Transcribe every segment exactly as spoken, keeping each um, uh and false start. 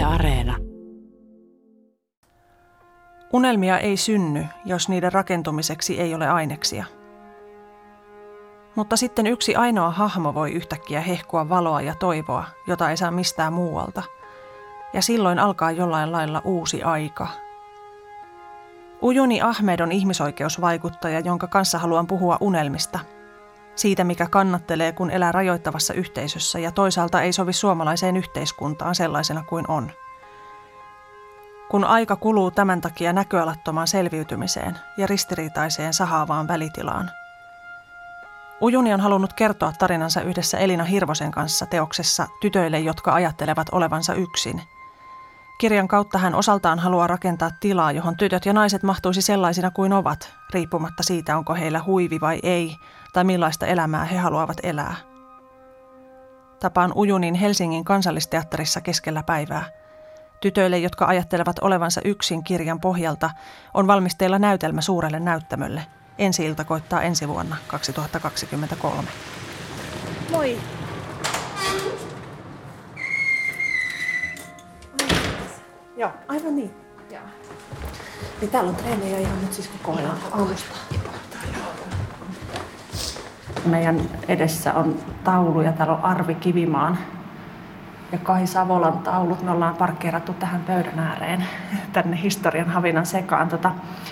Areena. Unelmia ei synny, jos niiden rakentumiseksi ei ole aineksia. Mutta sitten yksi ainoa hahmo voi yhtäkkiä hehkua valoa ja toivoa, jota ei saa mistään muualta. Ja silloin alkaa jollain lailla uusi aika. Ujuni Ahmed on ihmisoikeusvaikuttaja, jonka kanssa haluan puhua unelmista. Siitä, mikä kannattelee, kun elää rajoittavassa yhteisössä ja toisaalta ei sovi suomalaiseen yhteiskuntaan sellaisena kuin on. Kun aika kuluu tämän takia näköalattomaan selviytymiseen ja ristiriitaiseen sahaavaan välitilaan. Ujuni on halunnut kertoa tarinansa yhdessä Elina Hirvosen kanssa teoksessa Tytöille, jotka ajattelevat olevansa yksin. Kirjan kautta hän osaltaan haluaa rakentaa tilaa, johon tytöt ja naiset mahtuisi sellaisina kuin ovat, riippumatta siitä, onko heillä huivi vai ei, tai millaista elämää he haluavat elää. Tapaan Ujunin Helsingin Kansallisteatterissa keskellä päivää. Tytöille, jotka ajattelevat olevansa yksin kirjan pohjalta, on valmisteilla näytelmä suurelle näyttämölle. Ensi-ilta koittaa ensi vuonna kaksituhattakaksikymmentäkolme. Moi! Joo, aivan niin. Joo. Niin täällä on treenejä ihan nyt siis koko ajan aamusta. Meidän edessä on tauluja. Täällä on Arvi Kivimaan ja Kai Savolan taulut. Me ollaan parkkeerattu tähän pöydän ääreen tänne historian havinan sekaan. Tota,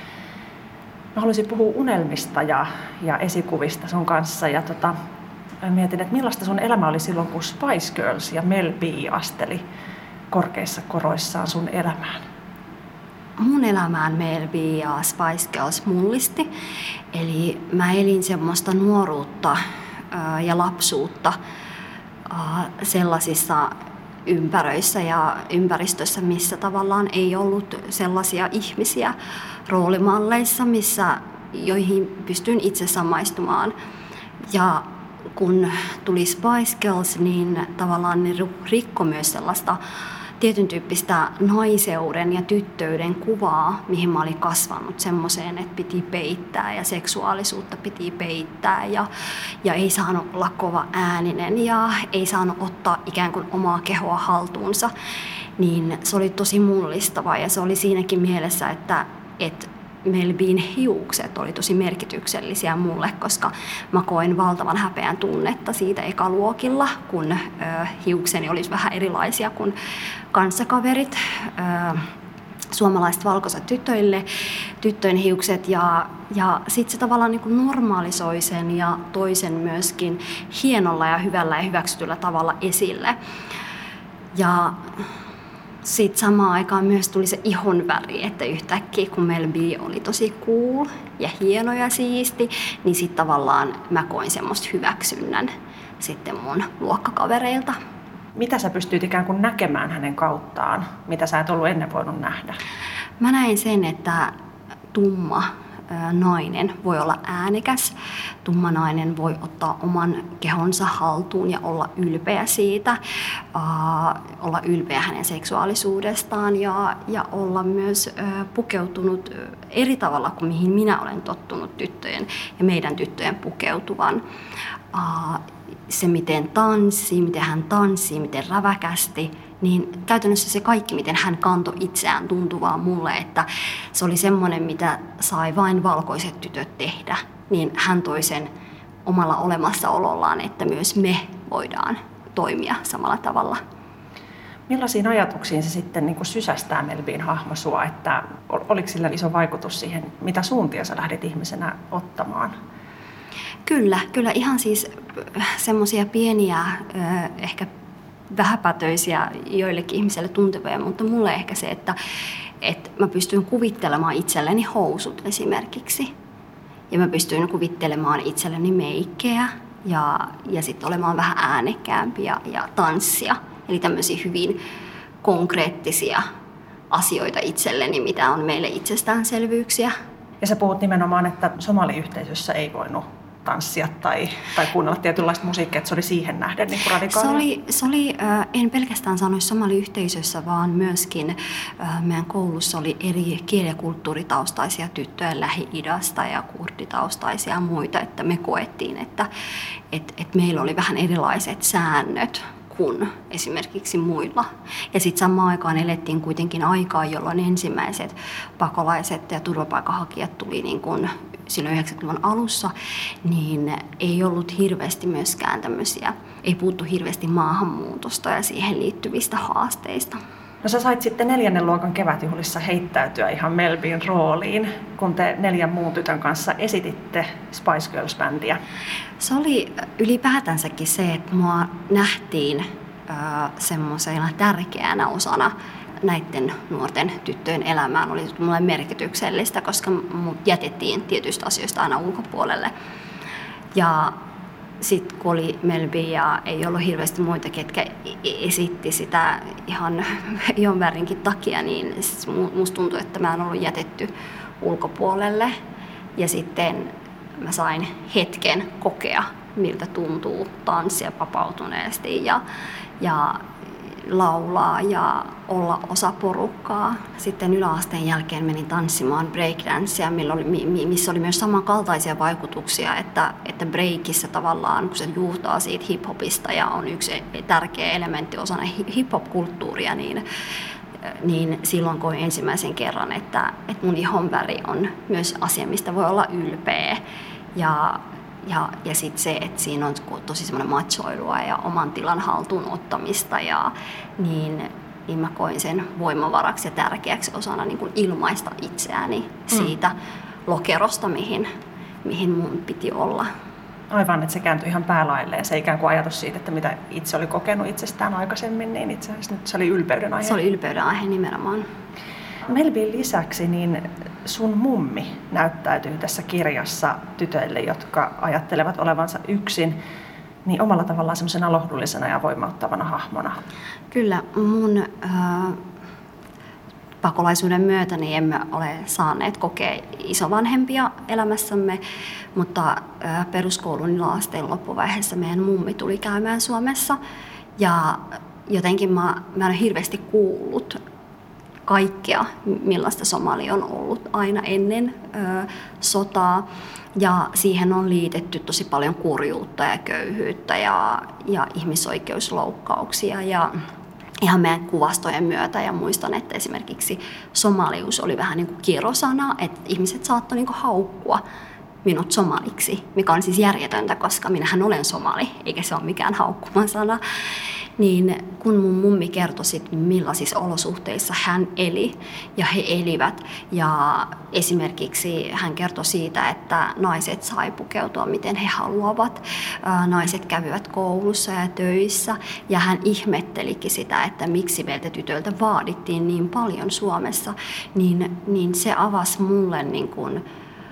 mä haluaisin puhua unelmista ja, ja esikuvista sun kanssa. Ja tota, mietin, että millaista sun elämä oli silloin, kun Spice Girls ja Mel B asteli korkeissa koroissaan sun elämään? Mun elämään Mel B ja Spice Girls mullisti. Eli mä elin semmoista nuoruutta ää, ja lapsuutta ää, sellaisissa ympäröissä ja ympäristössä, missä tavallaan ei ollut sellaisia ihmisiä roolimalleissa, missä, joihin pystyin itse samaistumaan. Ja kun tuli Spice Girls, niin tavallaan ne rikko myös sellaista tietyn tyyppistä naiseuden ja tyttöyden kuvaa, mihin mä olin kasvanut semmoiseen, että piti peittää ja seksuaalisuutta piti peittää ja, ja ei saanut olla kova ääninen ja ei saanut ottaa ikään kuin omaa kehoa haltuunsa. Niin se oli tosi mullistava ja se oli siinäkin mielessä, että, että Mel B:n hiukset oli tosi merkityksellisiä mulle, koska mä koin valtavan häpeän tunnetta siitä ekaluokilla, kun ö, hiukseni olisi vähän erilaisia kuin kanssakaverit. Ö, suomalaiset valkoiset tytöille, tyttöjen hiukset ja, ja sitten se tavallaan niin kuin normalisoi sen ja toi sen myöskin hienolla ja hyvällä ja hyväksytyllä tavalla esille. Ja sitten samaan aikaan myös tuli se ihon väri, että yhtäkkiä kun Mel B oli tosi cool ja hieno ja siisti, niin sitten tavallaan mä koin semmoista hyväksynnän sitten mun luokkakavereilta. Mitä sä pystyit ikään kuin näkemään hänen kauttaan, mitä sä et ollut ennen voinut nähdä? Mä näin sen, että tumma nainen voi olla äänekäs, tumma nainen voi ottaa oman kehonsa haltuun ja olla ylpeä siitä, uh, olla ylpeä hänen seksuaalisuudestaan ja, ja olla myös uh, pukeutunut eri tavalla kuin mihin minä olen tottunut tyttöjen ja meidän tyttöjen pukeutuvan. Uh, se miten tanssii, miten hän tanssii, miten räväkästi, niin käytännössä se kaikki, miten hän kantoi itseään, tuntui vaan mulle, että se oli semmoinen, mitä sai vain valkoiset tytöt tehdä. Niin hän toi sen omalla olemassaolollaan, että myös me voidaan toimia samalla tavalla. Millaisiin ajatuksiin se sitten niin kuin sysästää Mel B:n hahmo sua, että oliko sillä iso vaikutus siihen, mitä suuntia sä lähdit ihmisenä ottamaan? Kyllä, kyllä ihan siis semmoisia pieniä, ehkä vähäpätöisiä joillekin ihmisille tuntevia, mutta mulle ehkä se, että, että mä pystyn kuvittelemaan itselleni housut esimerkiksi. Ja mä pystyn kuvittelemaan itselleni meikkejä ja, ja sitten olemaan vähän äänekkäämpi ja, ja tanssia. Eli tämmöisiä hyvin konkreettisia asioita itselleni, mitä on meille itsestäänselvyyksiä. Ja sä puhut nimenomaan, että somaliyhteisössä ei voinut tanssia tai, tai kuunnella tietynlaista musiikkia, että se oli siihen nähden niin radikaali? Se oli, se oli äh, en pelkästään sanoisi somaliyhteisössä, vaan myöskin äh, meidän koulussa oli eri kieli- ja kulttuuritaustaisia tyttöjä Lähi-idästä ja kurditaustaisia ja muita, että me koettiin, että et, et meillä oli vähän erilaiset säännöt kuin esimerkiksi muilla. Ja sitten samaan aikaan elettiin kuitenkin aikaa, jolloin ensimmäiset pakolaiset ja turvapaikanhakijat tuli niin kuin silloin yhdeksänkymmentäluvun alussa, niin ei ollut hirveästi myöskään tämmöisiä, ei puhuttu hirveästi maahanmuutosta ja siihen liittyvistä haasteista. No sä sait sitten neljännen luokan kevätjuhlissa heittäytyä ihan Melbyn rooliin, kun te neljän muun tytön kanssa esititte Spice Girls-bändiä. Se oli ylipäätänsäkin se, että mua nähtiin äh, semmoisena tärkeänä osana näiden nuorten tyttöjen elämään. Oli mulle merkityksellistä, koska mut jätettiin tietyistä asioista aina ulkopuolelle. Ja sitten kun oli Melby ja ei ollut hirveästi muita, ketkä esitti sitä ihan Jon Värinkin takia, niin musta tuntui, että mä en ollut jätetty ulkopuolelle. Ja sitten mä sain hetken kokea, miltä tuntuu tanssia vapautuneesti ja, ja laulaa ja olla osa porukkaa. Sitten yläasteen jälkeen menin tanssimaan breakdancea, missä oli myös samankaltaisia vaikutuksia, että, että breakissä tavallaan, kun se juurtaa siitä hiphopista ja on yksi tärkeä elementti osana hiphop-kulttuuria, niin, niin silloin koin ensimmäisen kerran, että, että mun ihonväri on myös asia, mistä voi olla ylpeä. Ja Ja, ja sitten se, että siinä on tosi semmoinen machoilua ja oman tilan haltuun ottamista, ja, niin, niin mä koin sen voimavaraksi ja tärkeäksi osana niin kuin ilmaista itseäni siitä mm. lokerosta, mihin, mihin mun piti olla. Aivan, että se kääntyi ihan päälailleen. Se ikään kuin ajatus siitä, että mitä itse oli kokenut itsestään aikaisemmin, niin itse asiassa nyt se oli ylpeyden aihe. Se oli ylpeyden aihe nimenomaan. Melbyn lisäksi niin sun mummi näyttäytyy tässä kirjassa tytöille, jotka ajattelevat olevansa yksin, niin omalla tavallaan semmoisena lohdullisena ja voimauttavana hahmona. Kyllä, mun äh, pakolaisuuden myötä niin emme ole saaneet kokea isovanhempia elämässämme, mutta äh, peruskoulun yläasteen loppuvaiheessa meidän mummi tuli käymään Suomessa, ja jotenkin mä, mä en ole hirveästi kuullut kaikkea, millaista Somalia on ollut aina ennen ö, sotaa. Ja siihen on liitetty tosi paljon kurjuutta ja köyhyyttä ja, ja ihmisoikeusloukkauksia. Ja ihan meidän kuvastojen myötä, ja muistan, että esimerkiksi somalius oli vähän niin kuin kirosana, että ihmiset saattoi niin kuin haukkua minut somaliksi, mikä on siis järjetöntä, koska minähän olen somali, eikä se ole mikään haukkumasana. Niin kun mun mummi kertoi sit, millaisissa olosuhteissa hän eli ja he elivät, ja esimerkiksi hän kertoi siitä, että naiset sai pukeutua miten he haluavat, naiset kävivät koulussa ja töissä, ja hän ihmettelikin sitä, että miksi meiltä tytöiltä vaadittiin niin paljon Suomessa, niin, niin se avasi mulle niin kuin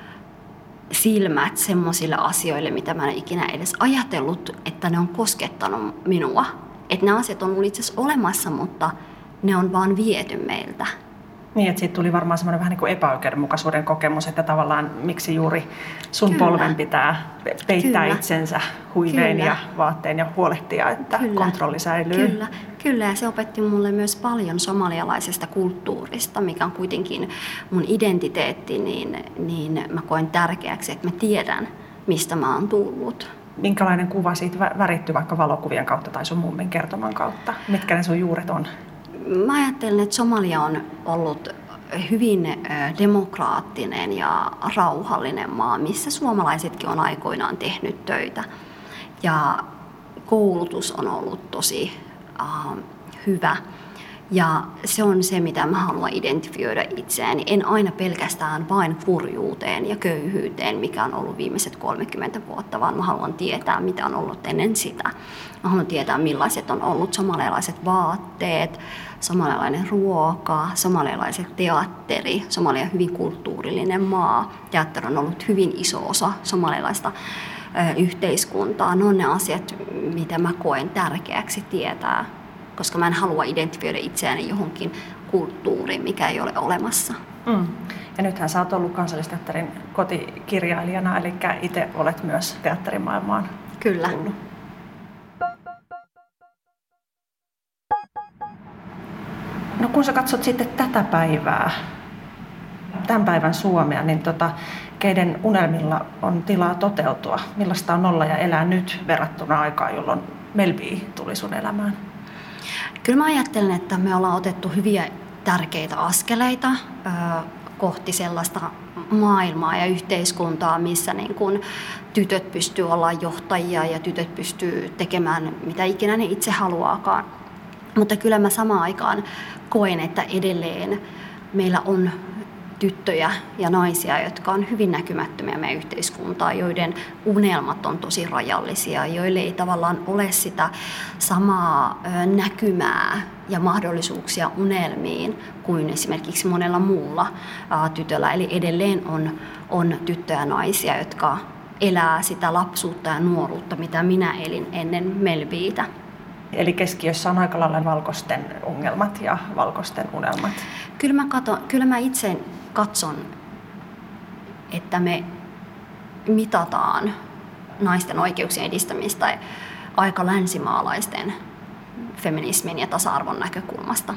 silmät semmoisille asioille, mitä mä en ikinä edes ajatellut, että ne on koskettanut minua. Että nämä asiat on ollut itse asiassa olemassa, mutta ne on vaan viety meiltä. Niin, että siitä tuli varmaan semmoinen vähän niin kuin epäoikeudenmukaisuuden kokemus, että tavallaan miksi juuri sun Kyllä. polven pitää peittää Kyllä. itsensä huiveen Kyllä. ja vaatteen ja huolehtia, että Kyllä. kontrolli säilyy. Kyllä. Kyllä, ja se opetti mulle myös paljon somalialaisesta kulttuurista, mikä on kuitenkin mun identiteetti, niin, niin mä koen tärkeäksi, että mä tiedän, mistä mä oon tullut. Minkälainen kuva siitä värittyy vaikka valokuvien kautta tai sun mummin kertoman kautta? Mitkä ne sun juuret on? Mä ajattelen, että Somalia on ollut hyvin demokraattinen ja rauhallinen maa, missä suomalaisetkin on aikoinaan tehnyt töitä. Ja koulutus on ollut tosi uh, hyvä. Ja se on se, mitä mä haluan identifioida itseäni. En aina pelkästään vain kurjuuteen ja köyhyyteen, mikä on ollut viimeiset kolmekymmentä vuotta, vaan mä haluan tietää, mitä on ollut ennen sitä. Mä haluan tietää, millaiset on ollut somalialaiset vaatteet, somalialainen ruoka, somalialaiset teatteri. Somalia on hyvin kulttuurillinen maa. Teatteri on ollut hyvin iso osa somalialaista ö, yhteiskuntaa. Ne on ne asiat, mitä mä koen tärkeäksi tietää, koska mä en halua identifioida itseäni johonkin kulttuuriin, mikä ei ole olemassa. Mm. Ja nythän sä oot ollut Kansallisteatterin kotikirjailijana, eli itse olet myös teatterimaailmaan Kyllä. tullut. No kun sä katsot sitten tätä päivää, tämän päivän Suomea, niin tota, keiden unelmilla on tilaa toteutua? Millaista on olla ja elää nyt verrattuna aikaan, jolloin Melby tuli sun elämään? Kyllä mä ajattelen, että me ollaan otettu hyviä tärkeitä askeleita ö, kohti sellaista maailmaa ja yhteiskuntaa, missä niin kun tytöt pystyy olla johtajia ja tytöt pystyy tekemään mitä ikinä ne itse haluaakaan. Mutta kyllä mä samaan aikaan koen, että edelleen meillä on tyttöjä ja naisia, jotka on hyvin näkymättömiä meidän yhteiskuntaa, joiden unelmat on tosi rajallisia, joille ei tavallaan ole sitä samaa näkymää ja mahdollisuuksia unelmiin kuin esimerkiksi monella muulla tytöllä. Eli edelleen on, on tyttöjä ja naisia, jotka elää sitä lapsuutta ja nuoruutta, mitä minä elin ennen Melbytä. Eli keskiössä on aika lailla valkoisten ongelmat ja valkoisten unelmat. Kyllä mä, katon, kyllä mä itse katson, että me mitataan naisten oikeuksien edistämistä aika länsimaalaisten feminismin ja tasa-arvon näkökulmasta.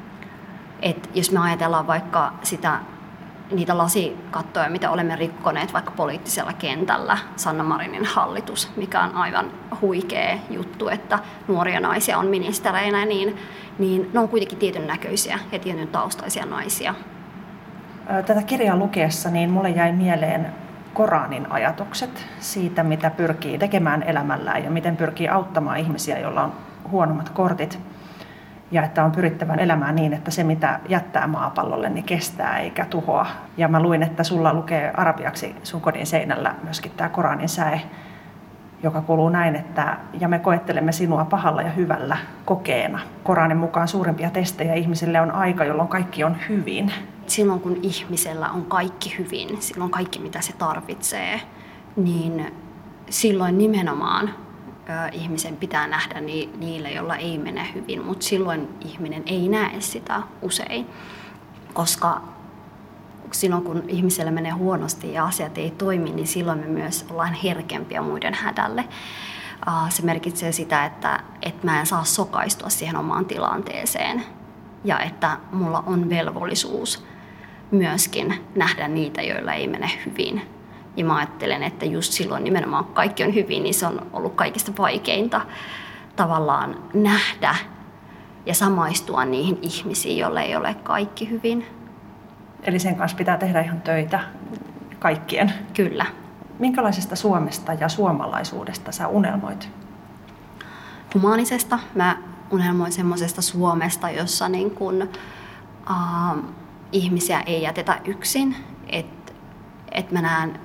Et jos me ajatellaan vaikka sitä, niitä lasikattoja, mitä olemme rikkoneet vaikka poliittisella kentällä, Sanna Marinin hallitus, mikä on aivan huikea juttu, että nuoria naisia on ministereinä, niin, niin ne on kuitenkin tietyn näköisiä ja tietyn taustaisia naisia. Tätä kirjaa lukiessa niin mulle jäi mieleen Koranin ajatukset siitä, mitä pyrkii tekemään elämällään ja miten pyrkii auttamaan ihmisiä, joilla on huonommat kortit. Ja että on pyrittävän elämään niin, että se mitä jättää maapallolle, niin kestää eikä tuhoa. Ja mä luin, että sulla lukee arabiaksi sun kodin seinällä myöskin tämä Koranin säe, joka kuuluu näin, että ja me koettelemme sinua pahalla ja hyvällä kokeena. Koranin mukaan suurimpia testejä ihmisille on aika, jolloin kaikki on hyvin. Silloin kun ihmisellä on kaikki hyvin, silloin kaikki mitä se tarvitsee, niin silloin nimenomaan ihmisen pitää nähdä niille, joilla ei mene hyvin, mutta silloin ihminen ei näe sitä usein, koska silloin kun ihmisellä menee huonosti ja asiat ei toimi, niin silloin me myös ollaan herkempiä muiden hädälle. Se merkitsee sitä, että, että mä en saa sokaistua siihen omaan tilanteeseen ja että mulla on velvollisuus myöskin nähdä niitä, joilla ei mene hyvin. Ja mä ajattelen, että just silloin nimenomaan kun kaikki on hyvin, niin se on ollut kaikista vaikeinta tavallaan nähdä ja samaistua niihin ihmisiin, joille ei ole kaikki hyvin. Eli sen kanssa pitää tehdä ihan töitä kaikkien. Kyllä. Minkälaisesta Suomesta ja suomalaisuudesta sä unelmoit? Humaanisesta. Mä unelmoin semmoisesta Suomesta, jossa niin kun, äh, ihmisiä ei jätetä yksin. Että et mä näen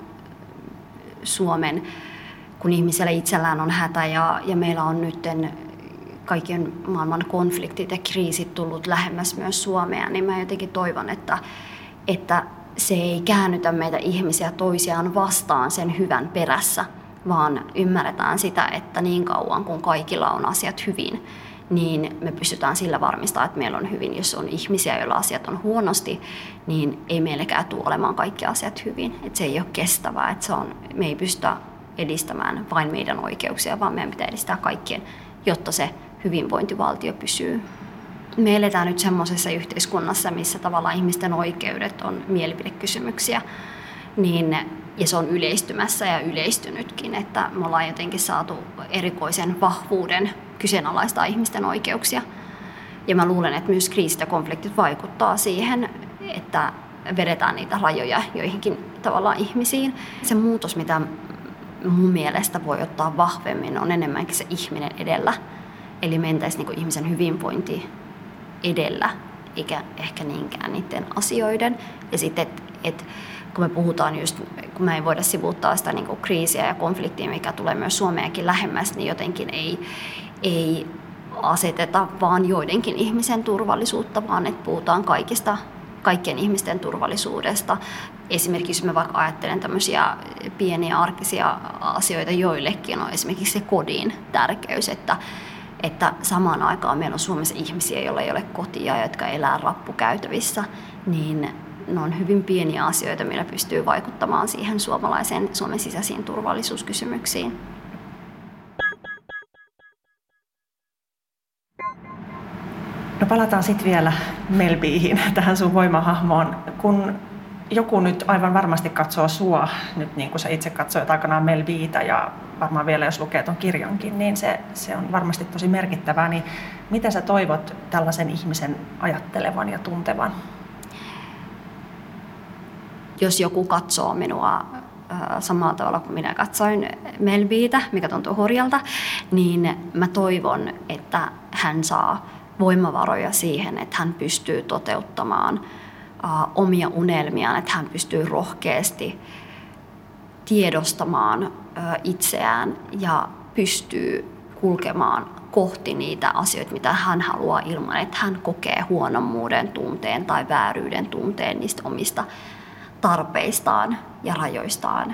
Suomen, kun ihmisellä itsellään on hätä ja, ja meillä on nyt kaikkien maailman konfliktit ja kriisit tullut lähemmäs myös Suomea, niin mä jotenkin toivon, että, että se ei käännytä meitä ihmisiä toisiaan vastaan sen hyvän perässä, vaan ymmärretään sitä, että niin kauan kun kaikilla on asiat hyvin, niin me pystytään sillä varmistamaan, että meillä on hyvin. Jos on ihmisiä, joilla asiat on huonosti, niin ei meillekään tule olemaan kaikki asiat hyvin. Että se ei ole kestävää, että se on, me ei pystytä edistämään vain meidän oikeuksia, vaan meidän pitää edistää kaikkien, jotta se hyvinvointivaltio pysyy. Me eletään nyt semmoisessa yhteiskunnassa, missä tavallaan ihmisten oikeudet on mielipidekysymyksiä, niin, ja se on yleistymässä ja yleistynytkin, että me ollaan jotenkin saatu erikoisen vahvuuden kyseenalaistaa ihmisten oikeuksia. Ja mä luulen, että myös kriisit ja konfliktit vaikuttaa siihen, että vedetään niitä rajoja joihinkin tavallaan ihmisiin. Se muutos, mitä mun mielestä voi ottaa vahvemmin, on enemmänkin se ihminen edellä. Eli mentäisiin niin ihmisen hyvinvointi edellä, eikä ehkä niinkään niiden asioiden. Ja sitten, että et, kun me puhutaan just, kun me ei voida sivuuttaa sitä niin kuin kriisiä ja konfliktia, mikä tulee myös Suomeenkin lähemmäs, niin jotenkin ei, ei aseteta vaan joidenkin ihmisen turvallisuutta, vaan että puhutaan kaikista, kaikkien ihmisten turvallisuudesta. Esimerkiksi jos mä vaikka ajattelen tämmöisiä pieniä arkisia asioita joillekin, on esimerkiksi se kodin tärkeys, että että samaan aikaan meillä on Suomessa ihmisiä, joilla ei ole kotia, jotka elää rappukäytävissä, niin ne on hyvin pieniä asioita, millä pystyy vaikuttamaan siihen suomalaiseen, Suomen sisäisiin turvallisuuskysymyksiin. No palataan sitten vielä Melbyhin, tähän sun voimahahmoon. Kun joku nyt aivan varmasti katsoo sua, nyt niin kuin sä itse katsoit aikanaan Mel B:tä ja varmaan vielä jos lukee ton kirjankin, niin se, se on varmasti tosi merkittävää. Niin mitä sä toivot tällaisen ihmisen ajattelevan ja tuntevan? Jos joku katsoo minua samalla tavalla kuin minä katsoin Mel B:tä, mikä tuntuu hurjalta, niin mä toivon, että hän saa voimavaroja siihen, että hän pystyy toteuttamaan omia unelmiaan, että hän pystyy rohkeasti tiedostamaan itseään ja pystyy kulkemaan kohti niitä asioita, mitä hän haluaa ilman, että hän kokee huonommuuden tunteen tai vääryyden tunteen niistä omista tarpeistaan ja rajoistaan.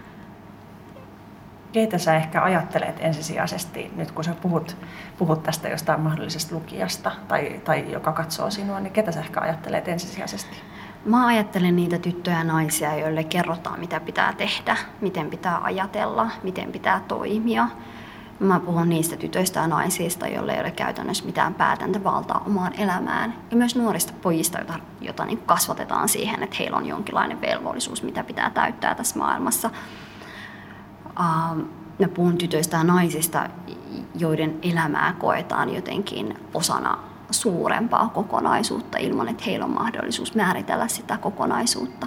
Keitä sä ehkä ajattelet ensisijaisesti, nyt kun sä puhut, puhut tästä jostain mahdollisesta lukijasta tai, tai joka katsoo sinua, niin ketä sä ehkä ajattelet ensisijaisesti? Mä ajattelen niitä tyttöjä ja naisia, joille kerrotaan, mitä pitää tehdä, miten pitää ajatella, miten pitää toimia. Mä puhun niistä tytöistä ja naisista, joille ei ole käytännössä mitään päätäntävaltaa omaan elämään. Ja myös nuorista pojista, joita, joita niin kasvatetaan siihen, että heillä on jonkinlainen velvollisuus, mitä pitää täyttää tässä maailmassa. Mä puhun tytöistä ja naisista, joiden elämää koetaan jotenkin osana suurempaa kokonaisuutta ilman, että heillä on mahdollisuus määritellä sitä kokonaisuutta.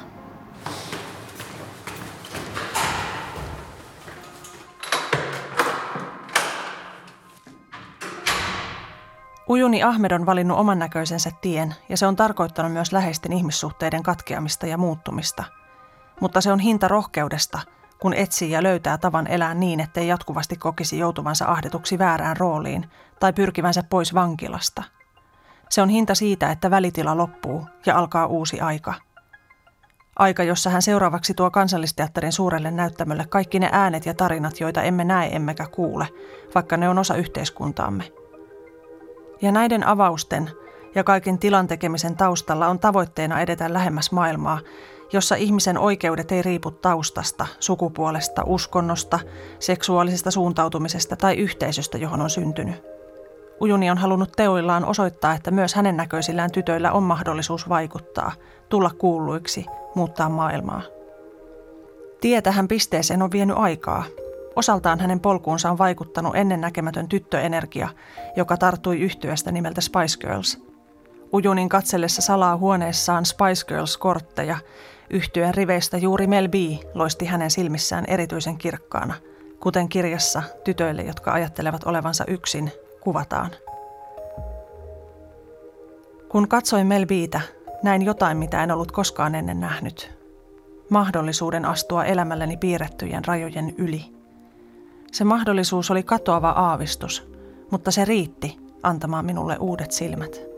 Ujuni Ahmed on valinnut oman näköisensä tien ja se on tarkoittanut myös läheisten ihmissuhteiden katkeamista ja muuttumista. Mutta se on hinta rohkeudesta, kun etsii ja löytää tavan elää niin, ettei jatkuvasti kokisi joutuvansa ahdetuksi väärään rooliin tai pyrkivänsä pois vankilasta. Se on hinta siitä, että välitila loppuu ja alkaa uusi aika. Aika, jossa hän seuraavaksi tuo Kansallisteatterin suurelle näyttämölle kaikki ne äänet ja tarinat, joita emme näe emmekä kuule, vaikka ne on osa yhteiskuntaamme. Ja näiden avausten ja kaiken tilan tekemisen taustalla on tavoitteena edetä lähemmäs maailmaa, jossa ihmisen oikeudet ei riipu taustasta, sukupuolesta, uskonnosta, seksuaalisesta suuntautumisesta tai yhteisöstä, johon on syntynyt. Ujuni on halunnut teoillaan osoittaa, että myös hänen näköisillään tytöillä on mahdollisuus vaikuttaa, tulla kuulluiksi, muuttaa maailmaa. Tie tähän pisteeseen on vienyt aikaa. Osaltaan hänen polkuunsa on vaikuttanut ennennäkemätön tyttöenergia, joka tarttui yhtyeestä nimeltä Spice Girls. Ujunin katsellessa salaa huoneessaan Spice Girls-kortteja, yhtyeen riveistä juuri Mel B loisti hänen silmissään erityisen kirkkaana, kuten kirjassa Tytöille, jotka ajattelevat olevansa yksin, kuvataan. Kun katsoin Mel B:tä, näin jotain, mitä en ollut koskaan ennen nähnyt. Mahdollisuuden astua elämälleni piirrettyjen rajojen yli. Se mahdollisuus oli katoava aavistus, mutta se riitti antamaan minulle uudet silmät.